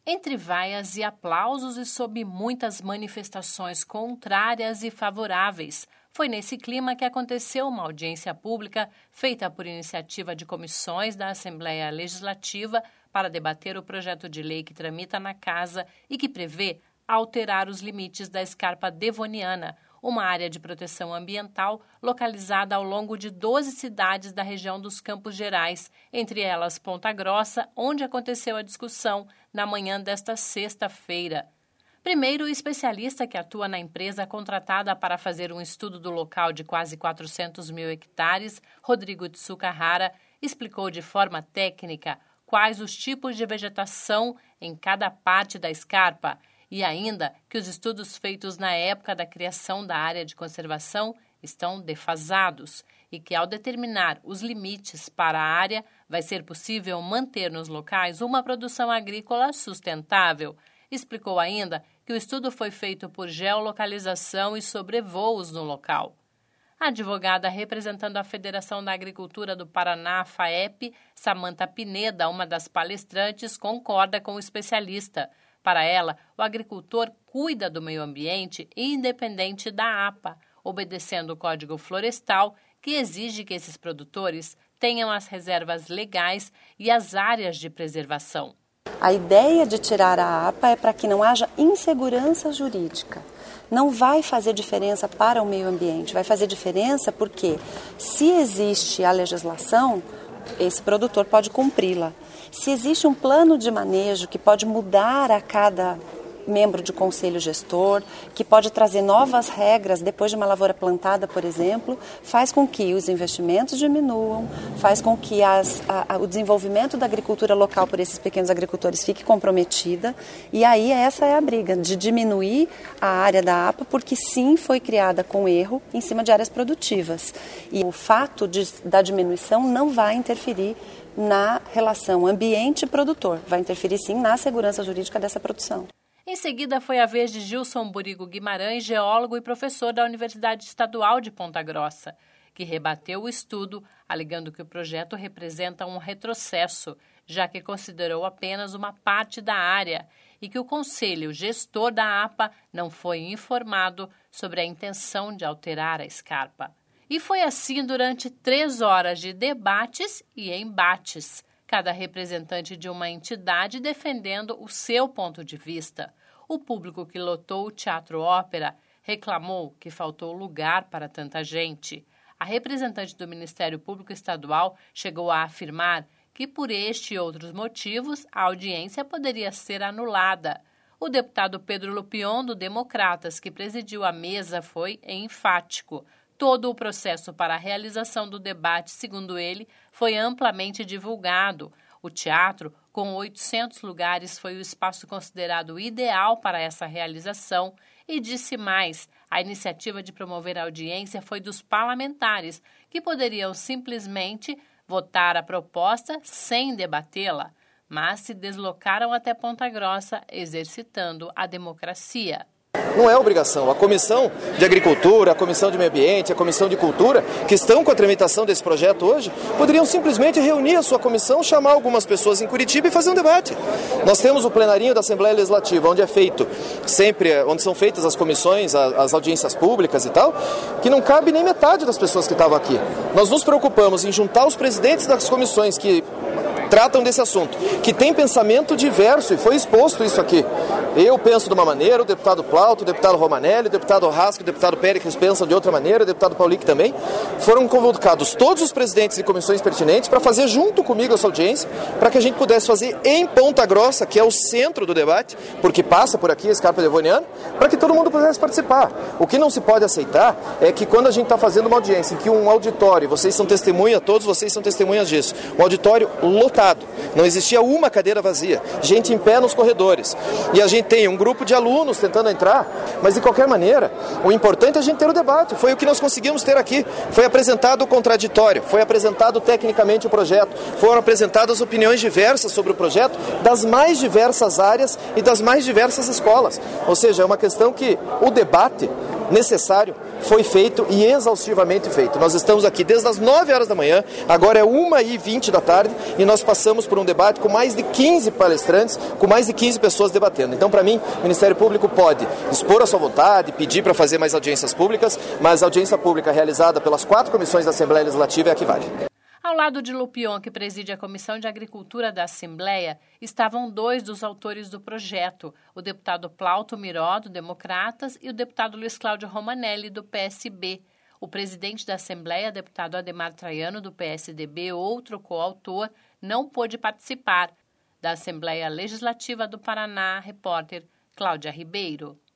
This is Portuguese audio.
Entre vaias e aplausos e sob muitas manifestações contrárias e favoráveis, foi nesse clima que aconteceu uma audiência pública feita por iniciativa de comissões da Assembleia Legislativa para debater o projeto de lei que tramita na Casa e que prevê alterar os limites da Scarpa Devoniana, uma área de proteção ambiental localizada ao longo de 12 cidades da região dos Campos Gerais, entre elas Ponta Grossa, onde aconteceu a discussão na manhã desta sexta-feira. Primeiro, o especialista que atua na empresa contratada para fazer um estudo do local de quase 400 mil hectares, Rodrigo Tsukahara, explicou de forma técnica quais os tipos de vegetação em cada parte da Scarpa e ainda que os estudos feitos na época da criação da área de conservação estão defasados e que, ao determinar os limites para a área, vai ser possível manter nos locais uma produção agrícola sustentável. Explicou ainda que o estudo foi feito por geolocalização e sobrevoos no local. A advogada representando a Federação da Agricultura do Paraná, FAEP, Samanta Pineda, uma das palestrantes, concorda com o especialista. Para ela, o agricultor cuida do meio ambiente independente da APA, obedecendo o Código Florestal, que exige que esses produtores tenham as reservas legais e as áreas de preservação. A ideia de tirar a APA é para que não haja insegurança jurídica. Não vai fazer diferença para o meio ambiente, vai fazer diferença porque, se existe a legislação, esse produtor pode cumpri-la. Se existe um plano de manejo que pode mudar a cada membro de conselho gestor, que pode trazer novas regras depois de uma lavoura plantada, por exemplo, faz com que os investimentos diminuam, faz com que o desenvolvimento da agricultura local por esses pequenos agricultores fique comprometida. E aí essa é a briga, de diminuir a área da APA, porque sim foi criada com erro em cima de áreas produtivas. E o fato da diminuição não vai interferir na relação ambiente-produtor, vai interferir sim na segurança jurídica dessa produção. Em seguida, foi a vez de Gilson Burigo Guimarães, geólogo e professor da Universidade Estadual de Ponta Grossa, que rebateu o estudo, alegando que o projeto representa um retrocesso, já que considerou apenas uma parte da área e que o conselho gestor da APA não foi informado sobre a intenção de alterar a Scarpa. E foi assim durante 3 horas de debates e embates, cada representante de uma entidade defendendo o seu ponto de vista. O público que lotou o Teatro Ópera reclamou que faltou lugar para tanta gente. A representante do Ministério Público Estadual chegou a afirmar que, por este e outros motivos, a audiência poderia ser anulada. O deputado Pedro Lupion, do Democratas, que presidiu a mesa, foi enfático. Todo o processo para a realização do debate, segundo ele, foi amplamente divulgado. O teatro, com 800 lugares, foi o espaço considerado ideal para essa realização e disse mais, a iniciativa de promover a audiência foi dos parlamentares, que poderiam simplesmente votar a proposta sem debatê-la, mas se deslocaram até Ponta Grossa, exercitando a democracia. Não é obrigação. A Comissão de Agricultura, a Comissão de Meio Ambiente, a Comissão de Cultura, que estão com a tramitação desse projeto hoje, poderiam simplesmente reunir a sua comissão, chamar algumas pessoas em Curitiba e fazer um debate. Nós temos o plenarinho da Assembleia Legislativa, onde é feito sempre, onde são feitas as comissões, as audiências públicas e tal, que não cabe nem metade das pessoas que estavam aqui. Nós nos preocupamos em juntar os presidentes das comissões que tratam desse assunto, que tem pensamento diverso, e foi exposto isso aqui. Eu penso de uma maneira, o deputado Plauto, o deputado Romanelli, o deputado Rasco, o deputado Péricles pensam de outra maneira, o deputado Paulic também. Foram convocados todos os presidentes de comissões pertinentes para fazer junto comigo essa audiência, para que a gente pudesse fazer em Ponta Grossa, que é o centro do debate, porque passa por aqui a Scarpa Devoniana, para que todo mundo pudesse participar. O que não se pode aceitar é que quando a gente está fazendo uma audiência em que um auditório, vocês são testemunha, todos vocês são testemunhas disso, um auditório lotado, não existia uma cadeira vazia, gente em pé nos corredores, e a gente tem um grupo de alunos tentando entrar, mas de qualquer maneira, o importante é a gente ter o debate. Foi o que nós conseguimos ter aqui. Foi apresentado o contraditório, foi apresentado tecnicamente o projeto, foram apresentadas opiniões diversas sobre o projeto das mais diversas áreas e das mais diversas escolas. Ou seja, é uma questão que o debate necessário foi feito e exaustivamente feito. Nós estamos aqui desde as 9 horas da manhã, agora é 1h20 da tarde e nós passamos por um debate com mais de 15 palestrantes, com mais de 15 pessoas debatendo. Então, para mim, o Ministério Público pode expor a sua vontade, pedir para fazer mais audiências públicas, mas a audiência pública realizada pelas 4 comissões da Assembleia Legislativa é a que vale. Ao lado de Lupion, que preside a Comissão de Agricultura da Assembleia, estavam 2 dos autores do projeto, o deputado Plauto Miró, do Democratas, e o deputado Luiz Cláudio Romanelli, do PSB. O presidente da Assembleia, deputado Ademar Traiano, do PSDB, outro coautor, não pôde participar. Da Assembleia Legislativa do Paraná, repórter Cláudia Ribeiro.